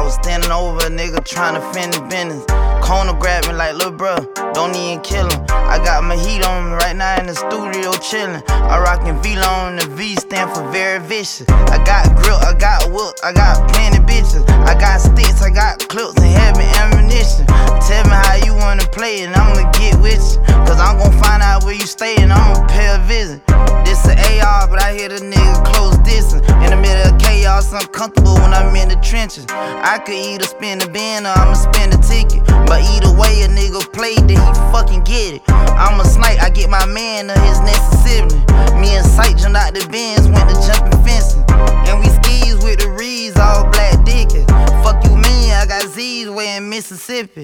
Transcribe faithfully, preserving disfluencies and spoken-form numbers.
was standing over a nigga tryna fend the business. Corner grab me like, lil' bruh, don't even kill him. I got my heat on me right now in the studio chillin'. I rockin' V-Long, the V stand for very vicious. I got grip, I got whip, I got plenty bitches. I got sticks, I got clips and heavy ammunition. Tell me how you wanna play and I'ma get with you. Cause I'm gon' find out where you stay and I'ma pay a visit. This a A R, but I hear the nigga close distance. In the middle of chaos, I'm comfortable when I'm in the trenches. I could either spin the bin or I'ma spin the ticket. But either way, a nigga played, then he fucking get it. I'm a snipe, I get my man or his next sibling. Me and Sight jumped out the bins, went to jumping fences. And we skis with the Reeds, all black dickies. Fuck you mean, I got Z's way in Mississippi.